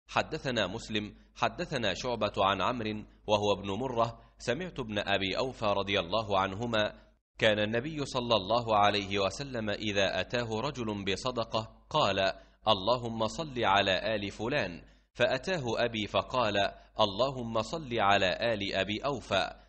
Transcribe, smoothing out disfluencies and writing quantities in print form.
حدثنا مسلم حدثنا شعبة عن عمرو وهو ابن مرة سمعت ابن أبي أوفى رضي الله عنهما كان النبي صلى الله عليه وسلم إذا أتاه رجل بصدقة قال اللهم صل على آل فلان، فأتاه أبي فقال اللهم صل على آل أبي أوفى،